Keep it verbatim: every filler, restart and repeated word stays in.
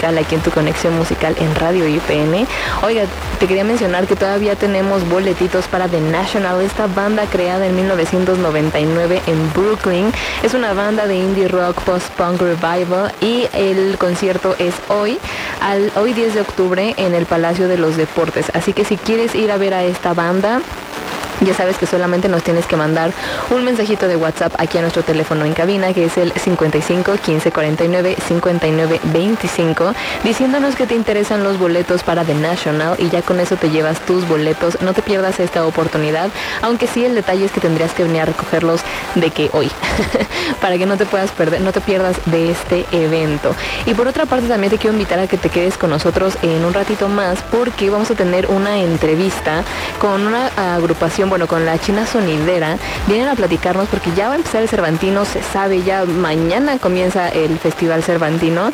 aquí en tu conexión musical en Radio I P N. Oiga, te quería mencionar que todavía tenemos boletitos para The National, esta banda creada en mil novecientos noventa y nueve en Brooklyn. Es una banda de indie rock post-punk revival y el concierto es hoy, al, hoy diez de octubre en el Palacio de los Deportes. Así que si quieres ir a ver a esta banda, ya sabes que solamente nos tienes que mandar un mensajito de WhatsApp aquí a nuestro teléfono en cabina, que es el cincuenta y cinco, quince, cuarenta y nueve, cincuenta y nueve, veinticinco, diciéndonos que te interesan los boletos para The National, y ya con eso te llevas tus boletos. No te pierdas esta oportunidad, aunque sí el detalle es que tendrías que venir a recogerlos de que hoy, para que no te puedas perder, no te pierdas de este evento. Y por otra parte también te quiero invitar a que te quedes con nosotros en un ratito más, porque vamos a tener una entrevista con una agrupación, bueno, con la China Sonidera. Vienen a platicarnos porque ya va a empezar el Cervantino, se sabe, ya mañana comienza el Festival Cervantino,